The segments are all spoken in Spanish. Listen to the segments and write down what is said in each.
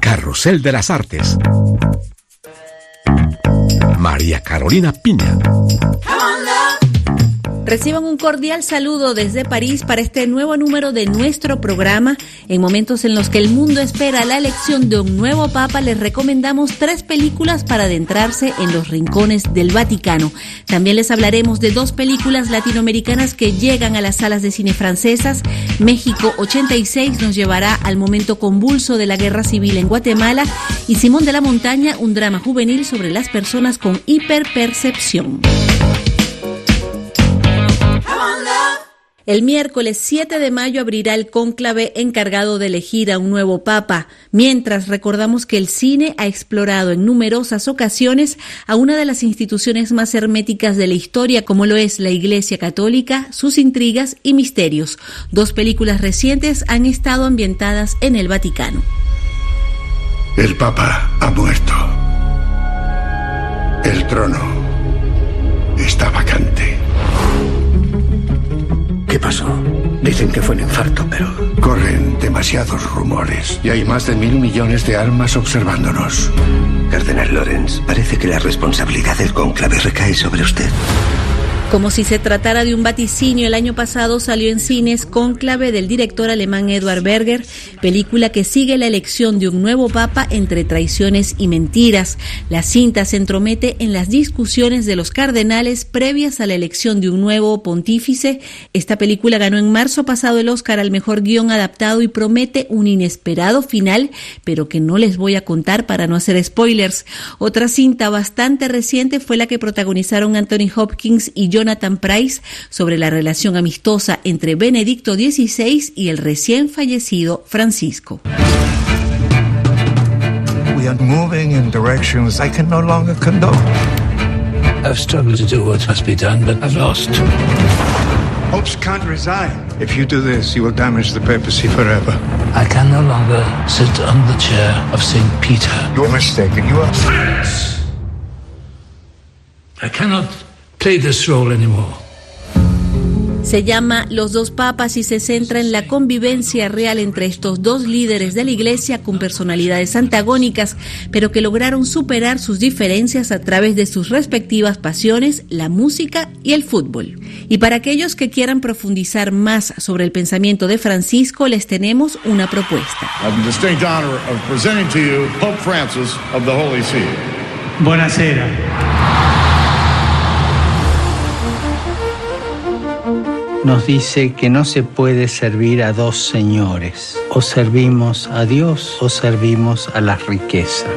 Carrusel de las Artes. María Carolina Piña. Reciban un cordial saludo desde París para este nuevo número de nuestro programa. En momentos en los que el mundo espera la elección de un nuevo papa, les recomendamos 3 películas para adentrarse en los rincones del Vaticano. También les hablaremos de 2 películas latinoamericanas que llegan a las salas de cine francesas. México 86 nos llevará al momento convulso de la guerra civil en Guatemala, y Simón de la Montaña, un drama juvenil sobre las personas con hiperpercepción. El miércoles 7 de mayo abrirá el cónclave encargado de elegir a un nuevo papa, mientras recordamos que el cine ha explorado en numerosas ocasiones a una de las instituciones más herméticas de la historia, como lo es la Iglesia Católica, sus intrigas y misterios. 2 películas recientes han estado ambientadas en el Vaticano. El papa ha muerto. El trono está vacante. ¿Qué pasó? Dicen que fue un infarto, pero... Corren demasiados rumores y hay más de 1.000 millones de almas observándonos. Cardenal Lorenz, parece que la responsabilidad del cónclave recae sobre usted. Como si se tratara de un vaticinio, el año pasado salió en cines Cónclave del director alemán Edward Berger, película que sigue la elección de un nuevo papa entre traiciones y mentiras. La cinta se entromete en las discusiones de los cardenales previas a la elección de un nuevo pontífice. Esta película ganó en marzo pasado el Oscar al mejor guión adaptado y promete un inesperado final, pero que no les voy a contar para no hacer spoilers. Otra cinta bastante reciente fue la que protagonizaron Anthony Hopkins y Jonathan Pryce sobre la relación amistosa entre Benedicto XVI y el recién fallecido Francisco. We are moving in directions I can no longer condone. I've struggled to do what must be done, but I've lost. Popes can't resign. If you do this, you will damage the papacy forever. I can no longer sit on the chair of St. Peter. You're mistaken. You are... Silence! I cannot play this role anymore. Se llama Los dos papas y se centra en la convivencia real entre estos 2 líderes de la Iglesia con personalidades antagónicas, pero que lograron superar sus diferencias a través de sus respectivas pasiones, la música y el fútbol. Y para aquellos que quieran profundizar más sobre el pensamiento de Francisco, les tenemos una propuesta. I have the distinct honor of presenting to you Pope Francis of the Holy See. Buonasera. Nos dice que no se puede servir a 2 señores. O servimos a Dios o servimos a la riqueza.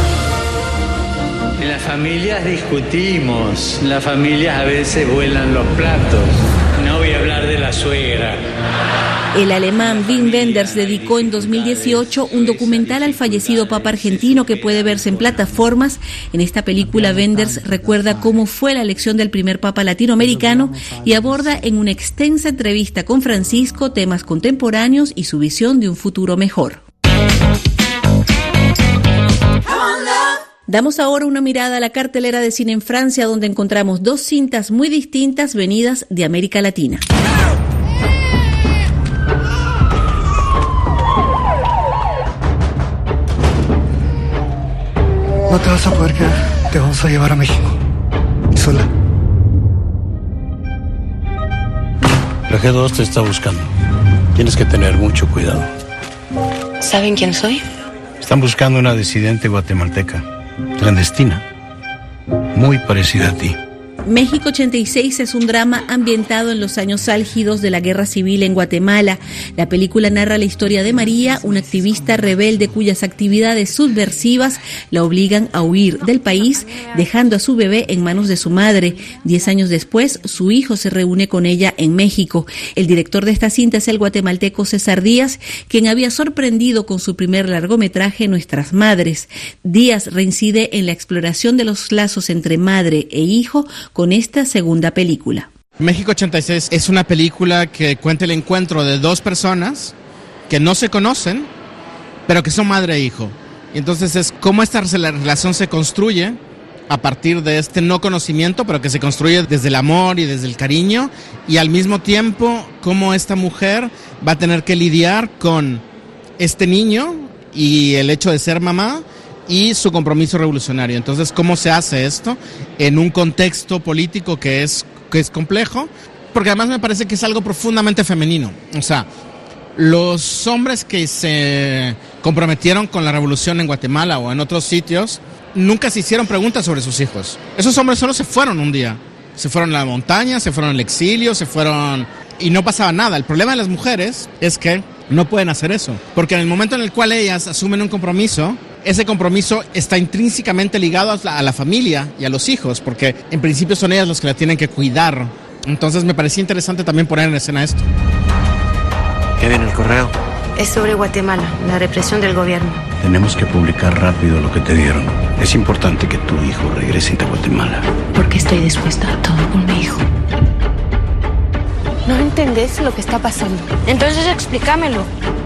En las familias discutimos, en las familias a veces vuelan los platos. No voy a hablar de la suegra. El alemán Wim Wenders dedicó en 2018 un documental al fallecido papa argentino que puede verse en plataformas. En esta película, Wenders recuerda cómo fue la elección del primer papa latinoamericano y aborda en una extensa entrevista con Francisco temas contemporáneos y su visión de un futuro mejor. Damos ahora una mirada a la cartelera de cine en Francia, donde encontramos 2 cintas muy distintas venidas de América Latina. No te vas a poder quedar. Te vamos a llevar a México. Sola. La G2 te está buscando. Tienes que tener mucho cuidado. ¿Saben quién soy? Están buscando una disidente guatemalteca, clandestina, muy parecida a ti. México 86 es un drama ambientado en los años álgidos de la guerra civil en Guatemala. La película narra la historia de María, una activista rebelde cuyas actividades subversivas la obligan a huir del país, dejando a su bebé en manos de su madre. 10 años después, su hijo se reúne con ella en México. El director de esta cinta es el guatemalteco César Díaz, quien había sorprendido con su primer largometraje Nuestras Madres. Díaz reincide en la exploración de los lazos entre madre e hijo con esta segunda película. México 86 es una película que cuenta el encuentro de 2 personas que no se conocen, pero que son madre e hijo. Y entonces es cómo esta relación se construye a partir de este no conocimiento, pero que se construye desde el amor y desde el cariño, y al mismo tiempo cómo esta mujer va a tener que lidiar con este niño y el hecho de ser mamá y su compromiso revolucionario. Entonces, ¿cómo se hace esto en un contexto político que es complejo? Porque además me parece que es algo profundamente femenino. O sea, los hombres que se comprometieron con la revolución en Guatemala o en otros sitios nunca se hicieron preguntas sobre sus hijos. Esos hombres solo se fueron un día. Se fueron a la montaña, se fueron al exilio, se fueron y no pasaba nada. El problema de las mujeres es que no pueden hacer eso. Porque en el momento en el cual ellas asumen un compromiso, ese compromiso está intrínsecamente ligado a la familia y a los hijos, porque en principio son ellas los que la tienen que cuidar. Entonces me parecía interesante también poner en escena esto. ¿Qué viene el correo? Es sobre Guatemala, la represión del gobierno. Tenemos que publicar rápido lo que te dieron. Es importante que tu hijo regrese a Guatemala. Porque estoy dispuesta a todo por mi hijo. ¿No entendés lo que está pasando? Entonces explícamelo.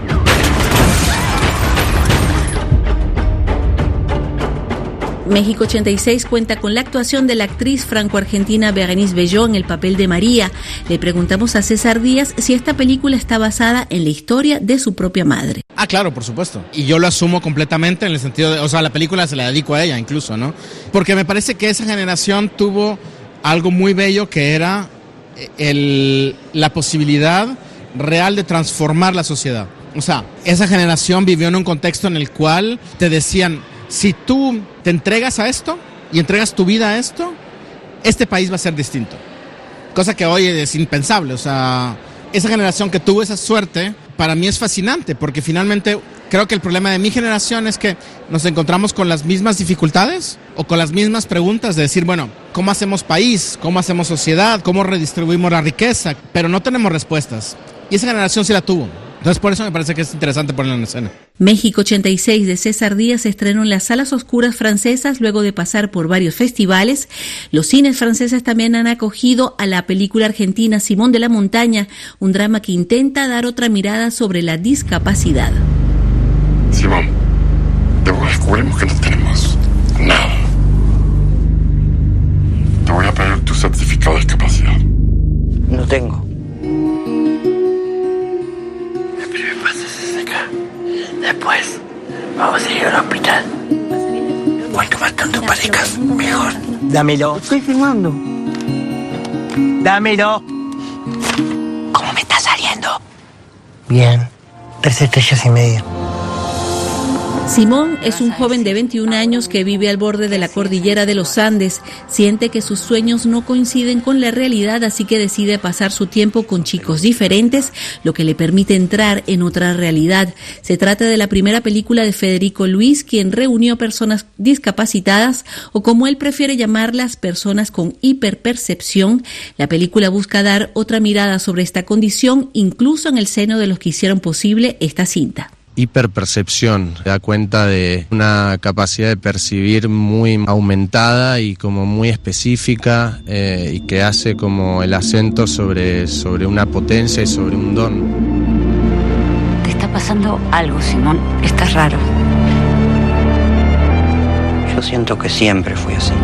México 86 cuenta con la actuación de la actriz franco-argentina Bérénice Bejo en el papel de María. Le preguntamos a César Díaz si esta película está basada en la historia de su propia madre. Ah, claro, por supuesto. Y yo lo asumo completamente en el sentido de, o sea, la película se la dedico a ella incluso, ¿no? Porque me parece que esa generación tuvo algo muy bello que era la posibilidad real de transformar la sociedad. O sea, esa generación vivió en un contexto en el cual te decían, si tú te entregas a esto y entregas tu vida a esto, este país va a ser distinto. Cosa que hoy es impensable. O sea, esa generación que tuvo esa suerte, para mí es fascinante, porque finalmente creo que el problema de mi generación es que nos encontramos con las mismas dificultades o con las mismas preguntas de decir, bueno, ¿cómo hacemos país? ¿Cómo hacemos sociedad? ¿Cómo redistribuimos la riqueza? Pero no tenemos respuestas. Y esa generación sí la tuvo. Entonces por eso me parece que es interesante ponerlo en escena. México 86 de César Díaz se estrenó en las salas oscuras francesas luego de pasar por varios festivales. Los cines franceses también han acogido a la película argentina Simón de la Montaña, un drama que intenta dar otra mirada sobre la discapacidad. Simón, de vos descubrimos que no tenemos nada. Te voy a pedir tu certificado de discapacidad. No tengo. Después, vamos a ir al hospital. Cuanto más tanto padezcas, mejor. Dámelo. Estoy filmando. Dámelo. ¿Cómo me está saliendo? Bien. 3 estrellas y media. Simón es un joven de 21 años que vive al borde de la cordillera de los Andes. Siente que sus sueños no coinciden con la realidad, así que decide pasar su tiempo con chicos diferentes, lo que le permite entrar en otra realidad. Se trata de la primera película de Federico Luis, quien reunió personas discapacitadas, o como él prefiere llamarlas, personas con hiperpercepción. La película busca dar otra mirada sobre esta condición, incluso en el seno de los que hicieron posible esta cinta. Hiperpercepción, da cuenta de una capacidad de percibir muy aumentada y como muy específica, y que hace como el acento sobre una potencia y sobre un don. Te está pasando algo, Simón. Estás raro. Yo siento que siempre fui así.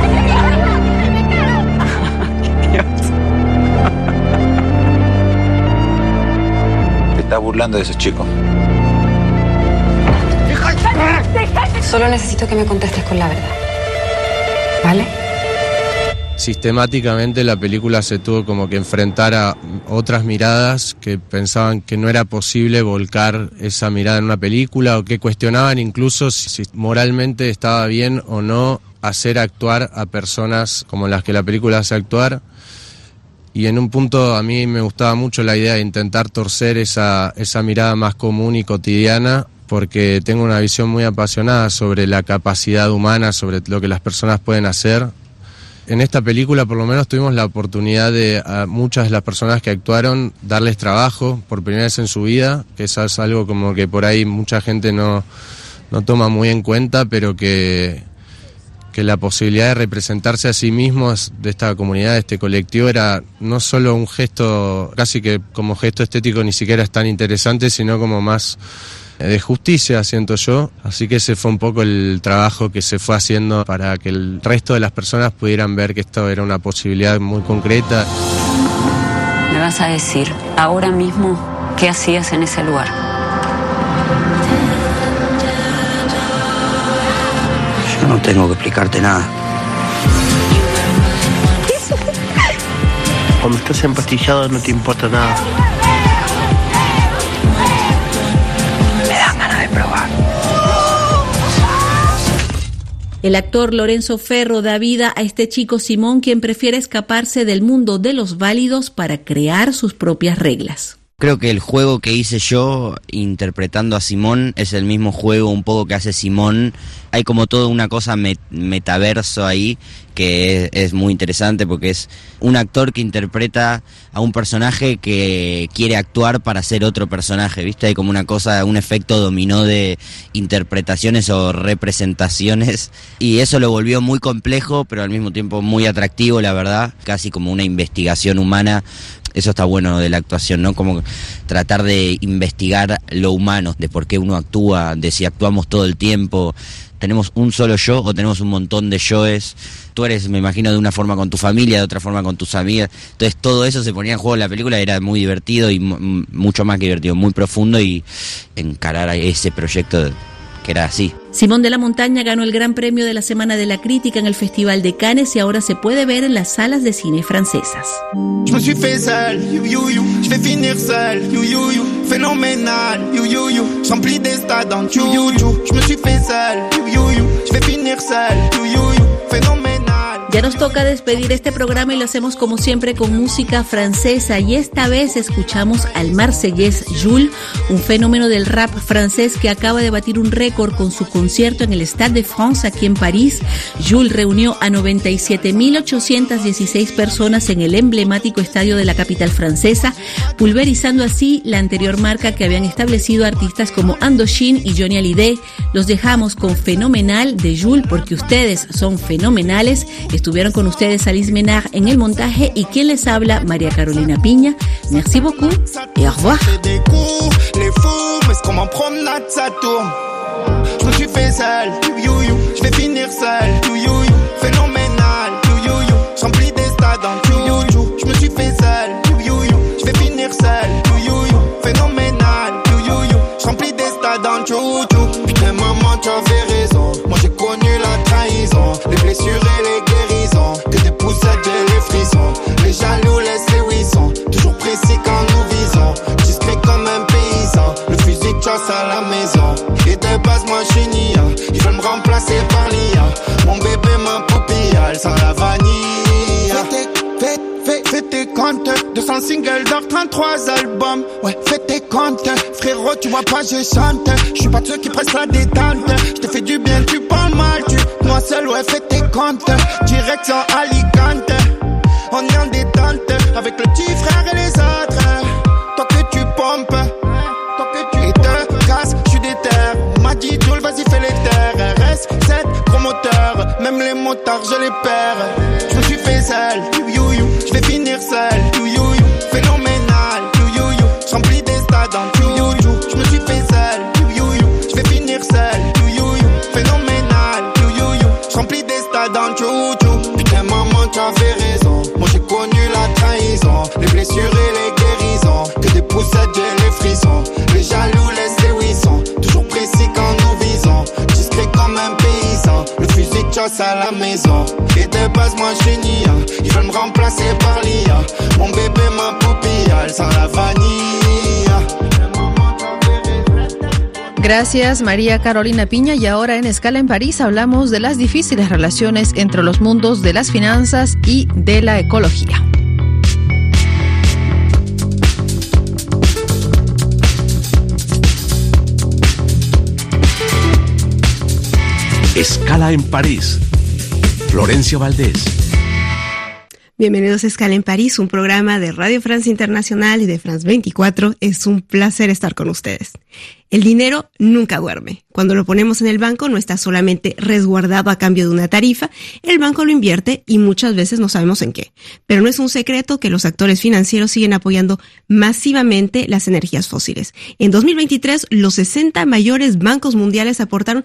Te estás burlando de esos chicos. Solo necesito que me contestes con la verdad. ¿Vale? Sistemáticamente la película se tuvo como que enfrentar a otras miradas que pensaban que no era posible volcar esa mirada en una película, o que cuestionaban incluso si moralmente estaba bien o no hacer actuar a personas como las que la película hace actuar. Y en un punto a mí me gustaba mucho la idea de intentar torcer esa mirada más común y cotidiana, porque tengo una visión muy apasionada sobre la capacidad humana, sobre lo que las personas pueden hacer. En esta película por lo menos tuvimos la oportunidad de a muchas de las personas que actuaron darles trabajo por primera vez en su vida, que eso es algo como que por ahí mucha gente no toma muy en cuenta, pero que la posibilidad de representarse a sí mismos de esta comunidad, de este colectivo, era no solo un gesto, casi que como gesto estético ni siquiera es tan interesante, sino como más de justicia, siento yo. Así que ese fue un poco el trabajo que se fue haciendo para que el resto de las personas pudieran ver que esto era una posibilidad muy concreta. ¿Me vas a decir ahora mismo qué hacías en ese lugar? no tengo que explicarte nada. Cuando estás empastillado no te importa nada. Me dan ganas de probar. El actor Lorenzo Ferro da vida a este chico Simón, quien prefiere escaparse del mundo de los válidos para crear sus propias reglas. Creo que el juego que hice yo interpretando a Simón es el mismo juego un poco que hace Simón. Hay como toda una cosa metaverso ahí que es muy interesante porque es un actor que interpreta a un personaje que quiere actuar para ser otro personaje, ¿viste? Hay como una cosa, un efecto dominó de interpretaciones o representaciones y eso lo volvió muy complejo pero al mismo tiempo muy atractivo, la verdad, casi como una investigación humana. Eso está bueno de la actuación, ¿no? Como tratar de investigar lo humano, de por qué uno actúa, de si actuamos todo el tiempo. ¿Tenemos un solo yo o tenemos un montón de yoes? Tú eres, me imagino, de una forma con tu familia, de otra forma con tus amigas. Entonces todo eso se ponía en juego en la película, era muy divertido y mucho más que divertido, muy profundo, y encarar a ese proyecto que era así. Simón de la Montaña ganó el Gran Premio de la Semana de la Crítica en el Festival de Cannes y ahora se puede ver en las salas de cine francesas. Je me suis fait seul, je vais finir seul, phénoménal, je remplis des stades en je me suis fait seul, je vais finir seul, phénoménal. Ya nos toca despedir este programa y lo hacemos como siempre con música francesa, y esta vez escuchamos al marsellés Jules, un fenómeno del rap francés que acaba de batir un récord con su concierto en el Stade de France aquí en París. Jules reunió a 97.816 personas en el emblemático estadio de la capital francesa, pulverizando así la anterior marca que habían establecido artistas como Indochine y Johnny Hallyday. Los dejamos con Fenomenal de Jules porque ustedes son fenomenales. Estuvieron con ustedes Alice Ménard en el montaje y quien les habla, María Carolina Piña. Merci beaucoup et au revoir. Les fous, mais comme en promenade ça tourne. Je me suis fait seul, je vais finir seul, phénoménal, je remplis des stades en je me suis fait seul, je vais finir seul, phénoménal, je remplis des stades en Putain maman tu avais raison, moi j'ai connu la trahison, les blessures et les guérisons, que des poussettes et les frissons, les jaloux laissent les huissons, toujours précis quand nous visons, discret comme un paysan, le fusil de chasse à la maison, et de base moi je suis nia, ils veulent me remplacer par l'IA, mon bébé ma poupille, elle sent la vanille. Fais tes comptes, 200 singles d'or, 33 albums. Ouais, fais tes comptes, frérot, tu vois pas, je chante. Je suis pas de ceux qui pressent la détente. Je te fais du bien, tu parles mal, moi seul, ouais, fais tes comptes. Direction Alicante, on est en détente. Avec le petit frère et les autres. Toi que tu pompes, toi que tu te casses, je suis déter. On m'a dit, Jules, vas-y, fais les terres. RS7, promoteur, même les motards, je les perds. Je me suis fait seul. Je vais finir seul, phénoménal, je remplis des stades en je me suis fait seul, je vais finir seul, phénoménal, je remplis des stades en Putain maman tu avais raison, moi j'ai connu la trahison, les blessures et les guérisons, que des poussettes et les frissons, les jaloux laissent les huissons, toujours précis quand nous visons, discret comme un paysan, le fusil de chasse à la maison, et de base moi je suis nia, ils veulent me remplacer par l'IA, mon bébé ma poupille, elle sent la vanille. Gracias María Carolina Piña, y ahora en Escala en París hablamos de las difíciles relaciones entre los mundos de las finanzas y de la ecología. Escala en París. Florencia Valdés. Bienvenidos a Escala en París, un programa de Radio France Internacional y de France 24. Es un placer estar con ustedes. El dinero nunca duerme. Cuando lo ponemos en el banco no está solamente resguardado a cambio de una tarifa, el banco lo invierte y muchas veces no sabemos en qué. Pero no es un secreto que los actores financieros siguen apoyando masivamente las energías fósiles. En 2023, los 60 mayores bancos mundiales aportaron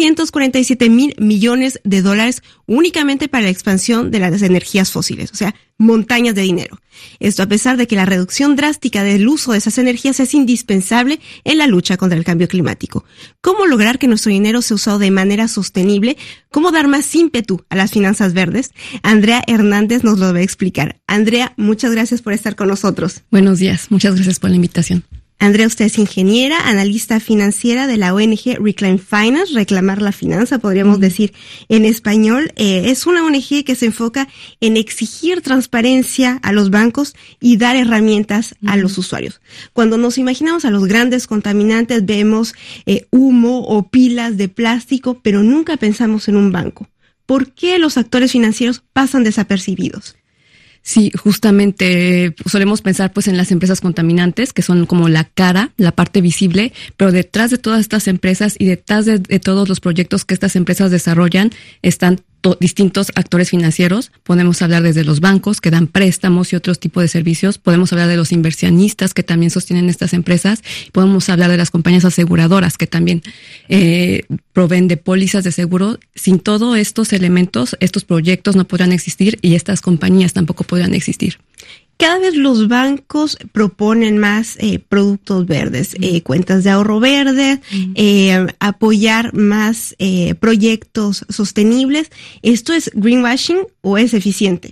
347 mil millones de dólares únicamente para la expansión de las energías fósiles. O sea, montañas de dinero. Esto a pesar de que la reducción drástica del uso de esas energías es indispensable en la lucha contra el cambio climático. ¿Cómo lograr que nuestro dinero sea usado de manera sostenible? ¿Cómo dar más ímpetu a las finanzas verdes? Andrea Hernández nos lo va a explicar. Andrea, muchas gracias por estar con nosotros. Buenos días, muchas gracias por la invitación. Andrea, usted es ingeniera, analista financiera de la ONG Reclaim Finance, reclamar la finanza, podríamos decir en español. Es una ONG que se enfoca en exigir transparencia a los bancos y dar herramientas a los usuarios. Cuando nos imaginamos a los grandes contaminantes, vemos humo o pilas de plástico, pero nunca pensamos en un banco. ¿Por qué los actores financieros pasan desapercibidos? Sí, justamente solemos pensar pues en las empresas contaminantes, que son como la cara, la parte visible, pero detrás de todas estas empresas y detrás de todos los proyectos que estas empresas desarrollan están distintos actores financieros. Podemos hablar desde los bancos que dan préstamos y otros tipos de servicios. Podemos hablar de los inversionistas que también sostienen estas empresas. Podemos hablar de las compañías aseguradoras que también proveen de pólizas de seguro. Sin todos estos elementos, estos proyectos no podrán existir y estas compañías tampoco podrán existir. Cada vez los bancos proponen más productos verdes, cuentas de ahorro verdes, apoyar más proyectos sostenibles. ¿Esto es greenwashing o es eficiente?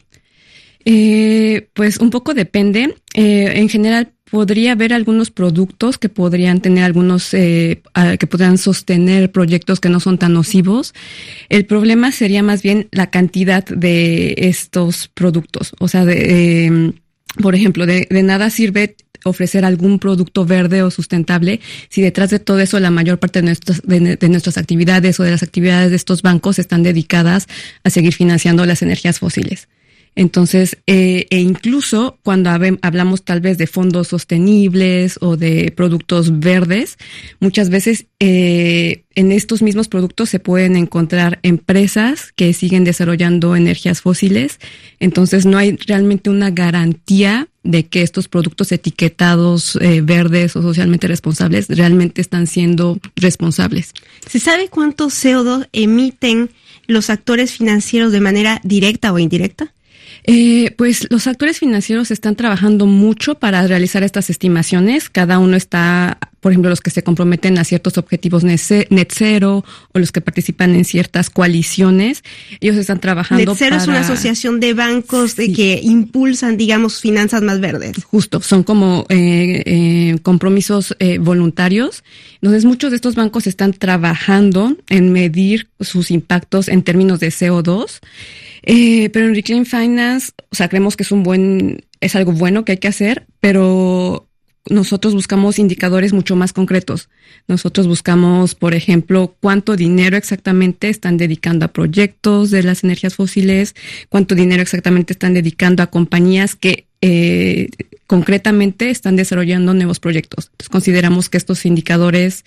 Pues un poco depende. En general podría haber algunos productos que podrían tener que podrían sostener proyectos que no son tan nocivos. El problema sería más bien la cantidad de estos productos. O sea, por ejemplo, de nada sirve ofrecer algún producto verde o sustentable si detrás de todo eso la mayor parte de nuestras actividades o de las actividades de estos bancos están dedicadas a seguir financiando las energías fósiles. Entonces, incluso cuando hablamos tal vez de fondos sostenibles o de productos verdes, muchas veces en estos mismos productos se pueden encontrar empresas que siguen desarrollando energías fósiles. Entonces, no hay realmente una garantía de que estos productos etiquetados verdes o socialmente responsables realmente están siendo responsables. ¿Se sabe cuánto CO2 emiten los actores financieros de manera directa o indirecta? Pues los actores financieros están trabajando mucho para realizar estas estimaciones. Cada uno está, por ejemplo, los que se comprometen a ciertos objetivos net zero o los que participan en ciertas coaliciones. Ellos están trabajando Net Zero es una asociación de bancos que impulsan, digamos, finanzas más verdes. Justo, son como compromisos voluntarios. Entonces, muchos de estos bancos están trabajando en medir sus impactos en términos de CO2. Pero en Reclaim Finance, o sea, creemos que es algo bueno que hay que hacer, pero nosotros buscamos indicadores mucho más concretos. Nosotros buscamos, por ejemplo, cuánto dinero exactamente están dedicando a proyectos de las energías fósiles, cuánto dinero exactamente están dedicando a compañías que concretamente están desarrollando nuevos proyectos. Entonces, consideramos que estos indicadores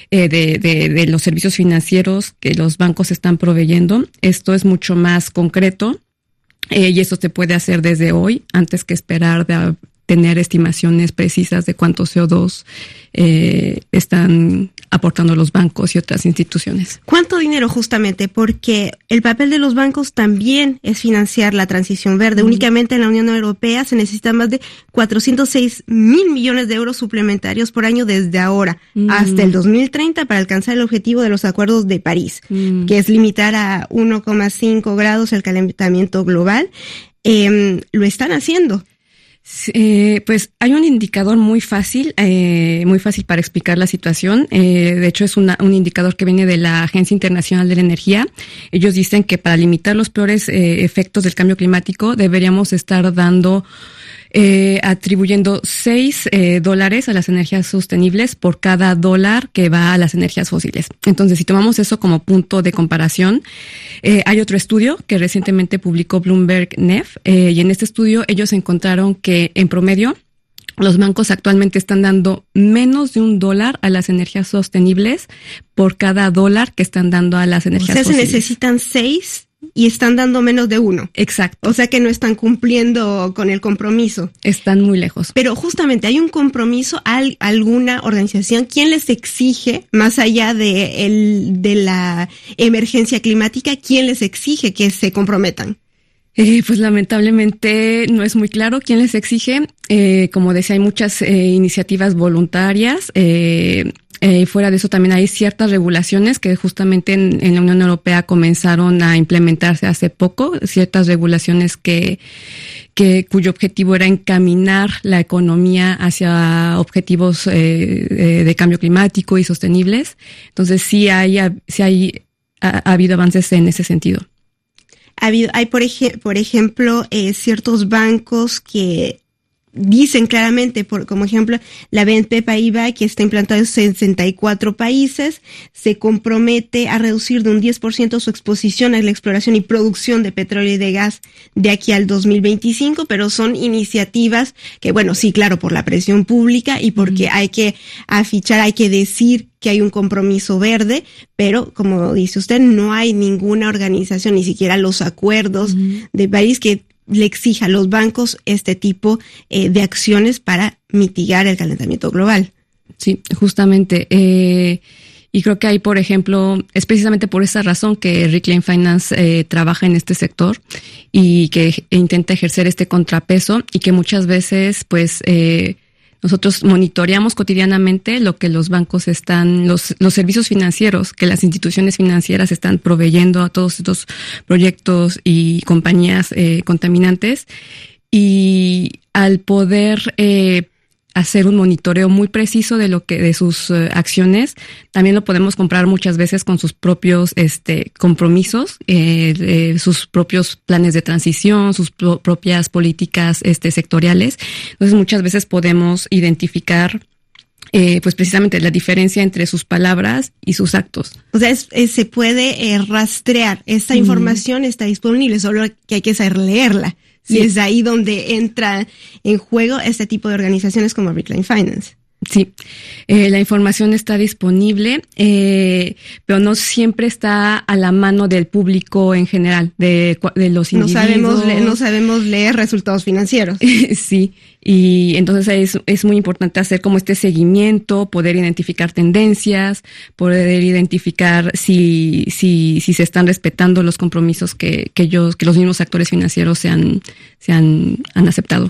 de los servicios financieros que los bancos están proveyendo, esto es mucho más concreto y eso se puede hacer desde hoy antes que esperar de tener estimaciones precisas de cuánto CO2 están aportando los bancos y otras instituciones. ¿Cuánto dinero justamente? Porque el papel de los bancos también es financiar la transición verde. Únicamente en la Unión Europea se necesitan más de 406 mil millones de euros suplementarios por año desde ahora hasta el 2030 para alcanzar el objetivo de los acuerdos de París, que es limitar a 1,5 grados el calentamiento global. Lo están haciendo. Pues hay un indicador muy fácil para explicar la situación. De hecho, es un indicador que viene de la Agencia Internacional de la Energía. Ellos dicen que para limitar los peores efectos del cambio climático deberíamos estar atribuyendo $6 a las energías sostenibles por cada dólar que va a las energías fósiles. Entonces, si tomamos eso como punto de comparación, hay otro estudio que recientemente publicó Bloomberg NEF, y en este estudio ellos encontraron que en promedio los bancos actualmente están dando menos de $1 a las energías sostenibles por cada dólar que están dando a las energías fósiles. Se necesitan 6 y están dando menos de 1. Exacto. O sea que no están cumpliendo con el compromiso. Están muy lejos. Pero justamente hay un compromiso a alguna organización. ¿Quién les exige, más allá de la emergencia climática, quién les exige que se comprometan? Pues lamentablemente no es muy claro quién les exige. Como decía, hay muchas iniciativas voluntarias. Fuera de eso también hay ciertas regulaciones que justamente en la Unión Europea comenzaron a implementarse hace poco, ciertas regulaciones cuyo objetivo era encaminar la economía hacia objetivos de cambio climático y sostenibles. Entonces sí ha habido avances en ese sentido. Hay por ejemplo, ciertos bancos que dicen claramente, como ejemplo, la BNP Paribas, que está implantada en 64 países, se compromete a reducir de un 10% su exposición a la exploración y producción de petróleo y de gas de aquí al 2025, pero son iniciativas que, bueno, sí, claro, por la presión pública y porque hay que afichar, hay que decir que hay un compromiso verde, pero como dice usted, no hay ninguna organización, ni siquiera los acuerdos de París que le exija a los bancos este tipo de acciones para mitigar el calentamiento global. Sí, justamente. Y creo que hay, por ejemplo, es precisamente por esa razón que Reclaim Finance trabaja en este sector y que intenta ejercer este contrapeso y que muchas veces, pues, nosotros monitoreamos cotidianamente lo que los bancos los servicios financieros que las instituciones financieras están proveyendo a todos estos proyectos y compañías contaminantes. Y al poder hacer un monitoreo muy preciso de sus acciones, también lo podemos comprar muchas veces con sus propios compromisos, sus propios planes de transición, sus propias políticas sectoriales. Entonces muchas veces podemos identificar pues precisamente la diferencia entre sus palabras y sus actos. O sea, se puede rastrear. Esta información está disponible, solo que hay que saber leerla. Sí. Y es ahí donde entra en juego este tipo de organizaciones como Reclaim Finance. Sí, la información está disponible, pero no siempre está a la mano del público en general, de los individuos. No sabemos leer resultados financieros. Sí, y entonces es muy importante hacer como este seguimiento, poder identificar tendencias, poder identificar si se están respetando los compromisos que los mismos actores financieros se han aceptado.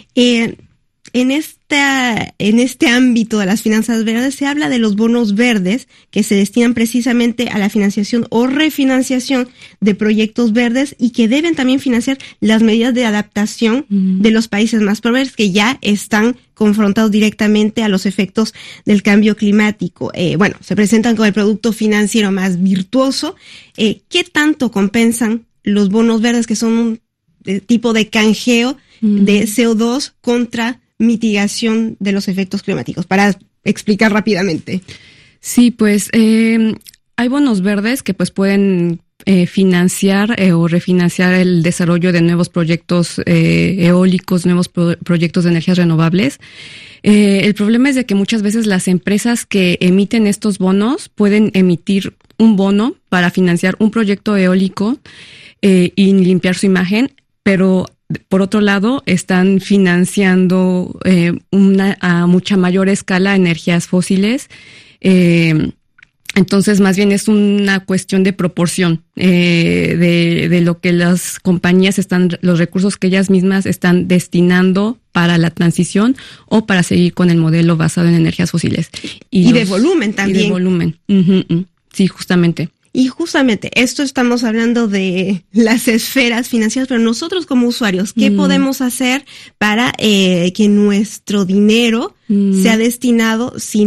En este ámbito de las finanzas verdes se habla de los bonos verdes que se destinan precisamente a la financiación o refinanciación de proyectos verdes y que deben también financiar las medidas de adaptación de los países más pobres que ya están confrontados directamente a los efectos del cambio climático. Se presentan como el producto financiero más virtuoso. ¿Qué tanto compensan los bonos verdes, que son un tipo de canjeo de CO2 contra mitigación de los efectos climáticos? Para explicar rápidamente. Sí, pues hay bonos verdes que pues pueden financiar o refinanciar el desarrollo de nuevos proyectos eólicos, nuevos proyectos de energías renovables. El problema es de que muchas veces las empresas que emiten estos bonos pueden emitir un bono para financiar un proyecto eólico y limpiar su imagen, pero por otro lado, están financiando a mucha mayor escala energías fósiles. Entonces, más bien es una cuestión de proporción de lo que las compañías los recursos que ellas mismas están destinando para la transición o para seguir con el modelo basado en energías fósiles. Y de volumen también. Y de volumen. Sí, justamente. Y justamente esto estamos hablando de las esferas financieras, pero nosotros como usuarios, ¿qué podemos hacer para que nuestro dinero sea destinado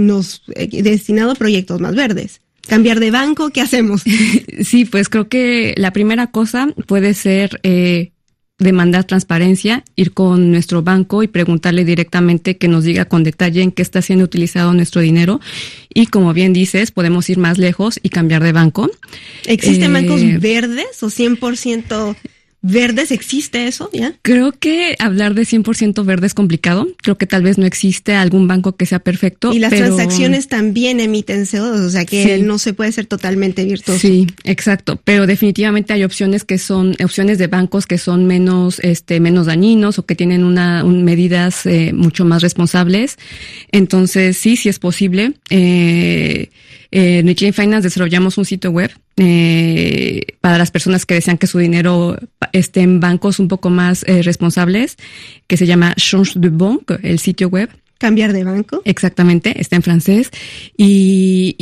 a proyectos más verdes? ¿Cambiar de banco? ¿Qué hacemos? Sí, pues creo que la primera cosa puede ser demandar transparencia, ir con nuestro banco y preguntarle directamente que nos diga con detalle en qué está siendo utilizado nuestro dinero. Y como bien dices, podemos ir más lejos y cambiar de banco. ¿Existen bancos verdes o 100% verdes? ¿Existe eso ya? Creo que hablar de 100% verde es complicado. Creo que tal vez no existe algún banco que sea perfecto. Y las transacciones también emiten CO2, o sea que no se puede ser totalmente virtuoso. Sí, exacto. Pero definitivamente hay opciones de bancos que son menos dañinos o que tienen medidas mucho más responsables. Entonces sí es posible. En Chain Finance desarrollamos un sitio web para las personas que desean que su dinero esté en bancos un poco más responsables, que se llama Change de Banque, el sitio web. Cambiar de banco. Exactamente, está en francés. Y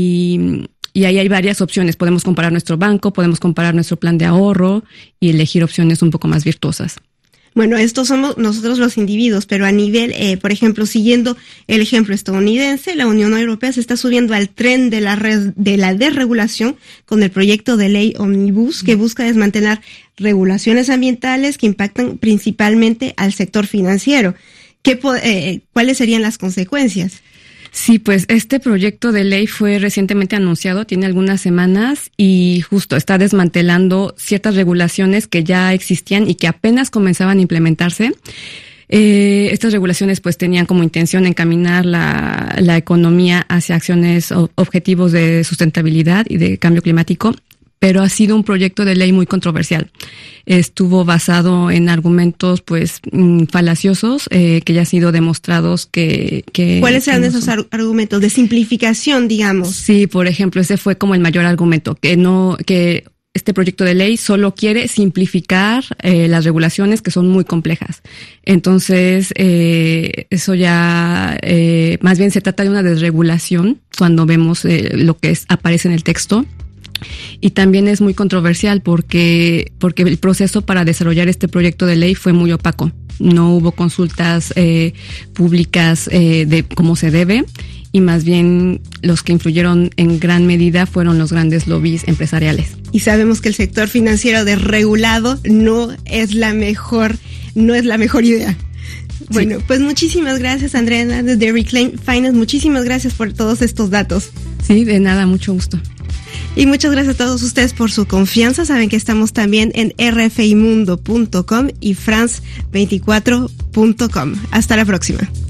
ahí hay varias opciones. Podemos comparar nuestro banco, podemos comparar nuestro plan de ahorro y elegir opciones un poco más virtuosas. Bueno, estos somos nosotros los individuos, pero a nivel, por ejemplo, siguiendo el ejemplo estadounidense, la Unión Europea se está subiendo al tren de la desregulación con el proyecto de ley Omnibus, que busca desmantelar regulaciones ambientales que impactan principalmente al sector financiero. ¿Cuáles serían las consecuencias? Sí, pues este proyecto de ley fue recientemente anunciado, tiene algunas semanas y justo está desmantelando ciertas regulaciones que ya existían y que apenas comenzaban a implementarse. Estas regulaciones pues tenían como intención encaminar la economía hacia acciones objetivos de sustentabilidad y de cambio climático, pero ha sido un proyecto de ley muy controversial. Estuvo basado en argumentos pues falaciosos que ya han sido demostrados que ¿Cuáles eran esos argumentos de simplificación, digamos? Sí, por ejemplo, ese fue como el mayor argumento, que este proyecto de ley solo quiere simplificar las regulaciones que son muy complejas. Entonces, eso ya más bien se trata de una desregulación cuando vemos lo que aparece en el texto. Y también es muy controversial porque el proceso para desarrollar este proyecto de ley fue muy opaco. No hubo consultas públicas de cómo se debe, y más bien los que influyeron en gran medida fueron los grandes lobbies empresariales. Y sabemos que el sector financiero desregulado no es la mejor idea. Bueno, pues muchísimas gracias, Andrea de Reclaim Finance. Muchísimas gracias por todos estos datos. Sí, de nada, mucho gusto. Y muchas gracias a todos ustedes por su confianza. Saben que estamos también en rfimundo.com y france24.com. Hasta la próxima.